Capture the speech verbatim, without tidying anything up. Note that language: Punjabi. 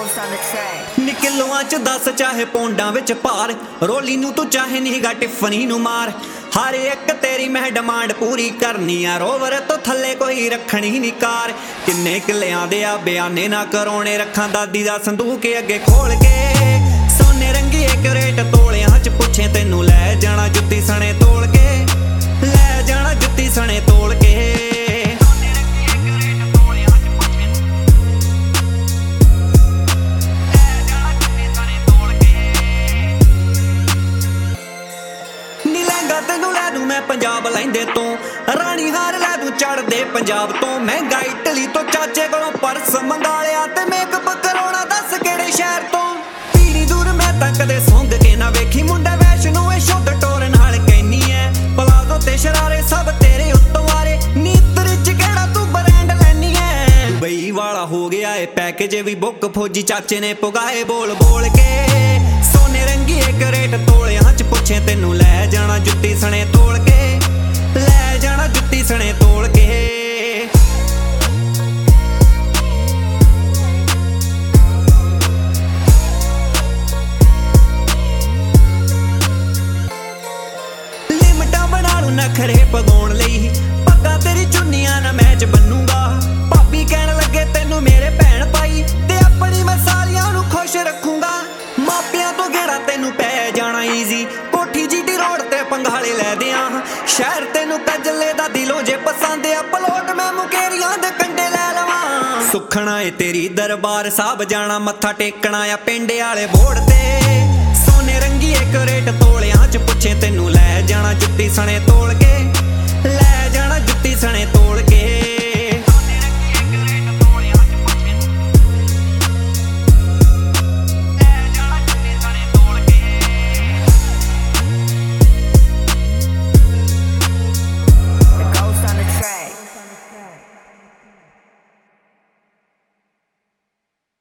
Ghost on the track. ਨੀ ਕਿਲੋਆਂ ਚ ਦਸ ਚਾਹੇ ਪੌਂਡਾਂ ਵਿੱਚ ਭਾਰ, ਰੋਲੀ ਨੂੰ ਤੂੰ ਚਾਹੇ ਨੀਗਾ ਟਿਫਨੀ ਨੂੰ ਮਾਰ। ਹਰ ਇੱਕ ਤੇਰੀ ਮੈਂ ਡਿਮਾਂਡ ਪੂਰੀ ਕਰਨੀ ਆ, ਰੋਵਰ ਤੋਂ ਥੱਲੇ ਕੋਈ ਰੱਖਣੀ ਨੀ ਕਾਰ। ਕਿੰਨੇ ਕਿੱਲਿਆਂ ਦੇ ਆ ਬਿਆਨੇ ਨਾ ਕਰਾਉਣੇ, ਰੱਖਾਂ ਦਾਦੀ ਦਾ ਸੰਦੂਕ ਅੱਗੇ ਖੋਲ ਕੇ। ਸੋਨੇ ਰੰਗੀ ਇੱਕ ਰੇਟ ਤੋਲਿਆਂ ਚ ਪੁੱਛੇ ਤੈਨੂੰ, ਲੈ ਜਾਣਾ ਜੁੱਤੀ ਸਣੇ ਤੋਲ ਕੇ, ਲੈ ਜਾਣਾ ਜੁੱਤੀ ਸਣੇ ਤੋਲ ਕੇ। ਤੈਨੂੰ ਲੈ ਦੂੰ ਮੈਂ ਪੰਜਾਬ ਲੈਂਦੇ ਤੋਂ, ਰਾਣੀ ਹਾਰ ਲੈ ਦੂੰ ਚੜਦੇ ਪੰਜਾਬ ਤੋਂ। ਮਹਿੰਗਾ ਇਟਲੀ ਤੋਂ ਚਾਚੇ ਕੋਲੋਂ ਪਰਸ ਮੰਗਾ ਲਿਆ, ਤੇ ਮੇਕਅਪ ਕਰਾਉਣਾ ਦੱਸ ਕਿਹੜੇ ਸ਼ਹਿਰ ਤੋਂ। ਪੀਣੀ ਦੂਰ ਮੈਂ ਤਾਂ ਕਦੇ ਸੁੰਘ ਕੇ ਨਾ ਵੇਖੀ, ਮੁੰਡਾ ਵੈਸ਼ਨੂ ਇਹ ਸ਼ੁੱਧ ਟੋਰ ਨਾਲ ਕਹਿਨੀ ਐ। ਪਲਾਜ਼ੋ ਤੇ ਸ਼ਰਾਰੇ ਸਭ ਤੇਰੇ ਉੱਤੋਂ ਆਰੇ, ਨੀਤਰ ਚ ਕਿਹੜਾ ਤੂੰ ਬ੍ਰਾਂਡ ਲੈਨੀ ਐ। ਦੁਬਈ ਵਾਲਾ ਹੋ ਗਿਆ ਏ ਪੈਕੇਜ ਵੀ ਬੁੱਕ, ਫੌਜੀ ਚਾਚੇ ਨੇ ਪੁਗਾਏ ਬੋਲ ਬੋਲ ਕੇ। ਸੋਨੇ ਰੰਗੀ ਇੱਕ ਰੇਟ ਤੋਲਿਆਂ ਚ ਪੁੱਛੇ ਤੈਨੂੰ, ਲੈ ਜਾਣਾ ਜੁੱਤੀ ਸਣੇ ਤੋਲ ਕੇ, ਲੈ ਜਾਣਾ ਜੁੱਤੀ ਸਣੇ ਤੋਲ ਕੇ। ਲਿਮਟਾਂ ਬਣਾ ਲੂ ਨਖਰੇ ਪਗਾਉਣ ਲਈ, ਪੱਗਾਂ ਤੇਰੀ ਚੁੰਨੀਆਂ ਨਾ ਮੈਚ ਬੰਨੂਗਾ। ਭਾਬੀ ਕਹਿਣ ਲੱਗੇ ਤੈਨੂੰ ਮੇਰੇ ਭੈਣ ਪਾਈ, ਤੇ ਆਪਣੀ ਮੈਂ ਸਾਰਿਆਂ ਨੂੰ ਖੁਸ਼ ਰੱਖੂੰਗਾ। ਮਾਪਿਆਂ ਤੋਂ ਗੇੜਾ ਤੈਨੂੰ ਪੈ ਜਾਣਾ ਈਜ਼ੀ, ਕੋਠੀ ਜੀਟੀ ਰੋਡ ਤੇ ਪੰਗਾਲੇ ਲੈ ਦਿਆਂ। ਸ਼ਹਿਰ ਤੈਨੂੰ ਕਜਲੇ ਦਾ ਦਿਲੋਂ ਜੇ ਪਸੰਦ ਆ, ਪਲੋਟ ਮੈਂ ਮੁਕੇਰੀਆਂ ਦੇ ਕੰਡੇ ਲੈ ਲਵਾਂ। ਸੁਖਣਾ ਏ ਤੇਰੀ ਦਰਬਾਰ ਸਾਹਿਬ ਜਾਣਾ, ਮੱਥਾ ਟੇਕਣਾ ਆ ਪਿੰਡ ਵਾਲੇ ਬੋੜ ਤੇ। ਸੋਨੇ ਰੰਗੀ ਇੱਕ ਰੇਟ ਤੋਲਿਆਂ ਚ ਪੁੱਛੇ ਤੈਨੂੰ, ਲੈ ਜਾਣਾ ਜੁੱਤੀ ਸਣੇ ਤੋਲ